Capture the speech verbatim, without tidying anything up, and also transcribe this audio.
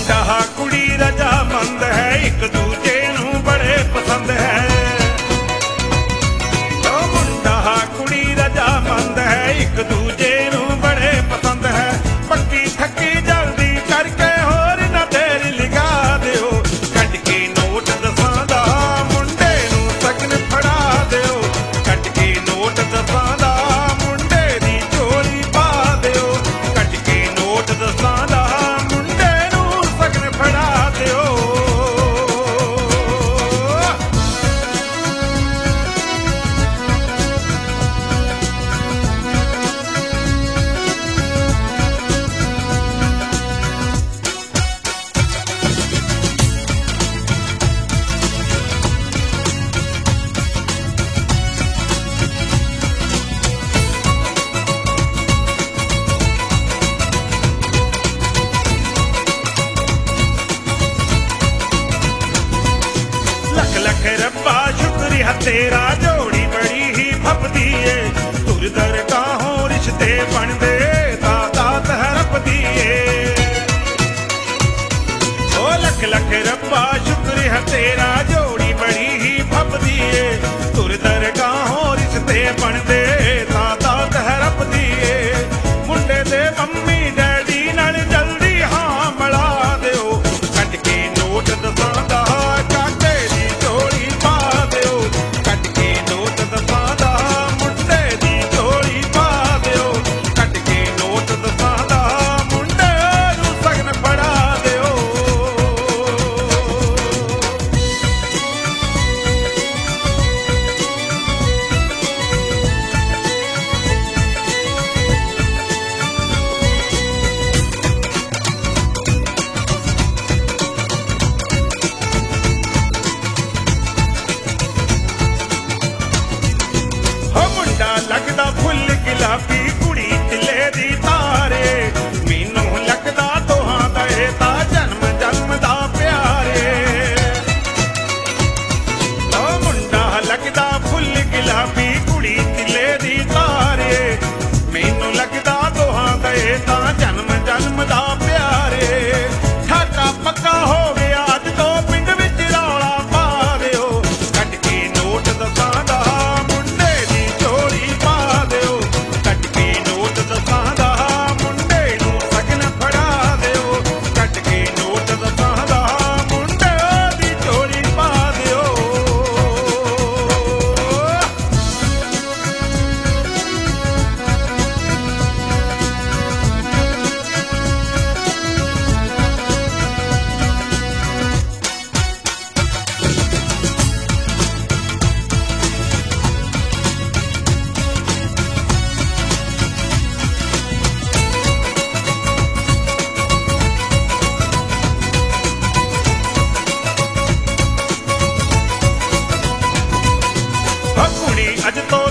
ਮੁੰਡਾ ਕੁੜੀ ਰਜਾਮੰਦ ਹੈ, ਇੱਕ ਦੂਜੇ ਨੂੰ ਬੜੇ ਪਸੰਦ ਹੈ। ਉਹ ਮੁੰਡਾ ਕੁੜੀ ਰਜਾਮੰਦ ਹੈ, ਇੱਕ ਦੂਜੇ ਨੂੰ ਬੜੇ ਪਸੰਦ ਹੈ। ਪੱਕੀ ਥੱਕੀ ਜਲਦੀ ਕਰਕੇ ਹੋਰ ਨਾ ਦੇਰ ਲਗਾ ਦਿਓ, ਕੱਢ ਕੇ ਨੋਟ ਦਸਾਂ ਦਾ ਮੁੰਡੇ ਨੂੰ ਸ਼ਗਨ ਫੜਾ ਦਿਓ, ਕੱਢ ਕੇ ਨੋਟ ਦਸਾਂ ਦਾ ਮੁੰਡੇ ਦੀ ਝੋਲੀ ਪਾ ਦਿਓ, ਕੱਢ ਕੇ ਨੋਟ ਦਸਾਂ ਦਾ ਮੁੰਡੇ ਨੂੰ ਸ਼ਗਨ ਫੜਾ ਦਿਓ। ਲੱਖ ਲੱਖ ਰੱਬਾ ਸ਼ੁਕਰੀਆ ਤੇਰਾ, ਜੋੜੀ ਬੜੀ ਹੀ ਫੱਬਦੀ ਏ, ਤੁਰ ਦਰਗਾਹੋਂ ਰਿਸ਼ਤੇ ਬਣਦੇ ਤਾਂ ਦਾਤ ਹੈ ਰੱਬ ਦੀ ਏ। ਓ ਲੱਖ ਲੱਖ ਰੱਬਾ ਸ਼ੁਕਰੀਆ ਤੇਰਾ, ਜੋੜੀ ਬੜੀ ਹੀ ਫੱਬਦੀ ਏ, ਤੁਰ ਦਰਗਾਹੋਂ ਰਿਸ਼ਤੇ ਬਣਦੇ ਤਾਂ ਦਾਤ ਹੈ ਰੱਬ ਦੀ ਏ। ਮੁੰਡੇ ਦੇ ਮੰਮੀ ਡੈਡੀ ਨਾਲ ਜਲਦੀ ਹਾਂ ਮਿਲਾ ਦਿਓ, ਕੱਢ ਕੇ ਨੋਟ ਦਸਾਂ ਦਾ ਕਾਕੇ ਦੀ ਝੋਲੀ ਪਾ ਦਿਓ, ਕੱਢ ਕੇ ਨੋਟ ਦਸਾਂ ਦਾ ਮੁੰਡੇ ਦੀ ਝੋਲੀ ਪਾ ਦਿਓ, ਕੱਢ ਕੇ ਨੋਟ ਦਸਾਂ ਦਾ ਮੁੰਡੇ ਨੂੰ ਸ਼ਗਨ ਫੜਾ ਦਿਓ। ਹੋ ਮੁੰਡਾ ਲੱਗਦਾ ਫੁੱਲ ਗੁਲਾਬੀ, ਕੁੜੀ ਤਿਲੇ ਦੀ ਤਾਰੇ, ਮੈਨੂੰ ਲੱਗਦਾ ਦੋਹਾਂ ਦਾ ਇਹ ਤਾਂ ਜਨਮ ਜਨਮ ਦਾ ਪਿਆਰੇ। ਓ ਮੁੰਡਾ ਲੱਗਦਾ ਫੁੱਲ ਗੁਲਾਬੀ, ਕੁੜੀ ਤਿਲੇ ਦੀ ਤਾਰੇ, ਮੈਨੂੰ ਲੱਗਦਾ ਦੋਹਾਂ ਦਾ ਇਹ ਤਾਂ ਜਨਮ ਜਨਮ ਦਾ ਪਿਆਰੇ। ਠਾਕਾ ਪੱਕਾ ਹੋ ਗਿਆ ਅੱਜ ਤੋਂ ਪਿੰਡ ਵਿੱਚ ਰੌਲਾ ਪਾ ਦਿਓ, ਕੱਢ ਕੇ ਨੋਟ ਦਸਾਂ ਦਾ ਮੁੰਡੇ ਦੀ ਝੋਲੀ ਪਾ ਦਿਓ, ਕੱਢ ਕੇ ਨੋਟ ਦਸਾਂ ਦਾ ਮੁੰਡੇ ਨੂੰ ਸ਼ਗਨ ਫੜਾ ਦਿਓ, ਕੱਢ ਕੇ ਨੋਟ ਦਸਾਂ ਦਾ ਮੁੰਡੇ ਦੀ ਝੋਲੀ ਪਾ ਦਿਓ। ਓ ਕੁੜੀ ਅੱਜ ਤੋਂ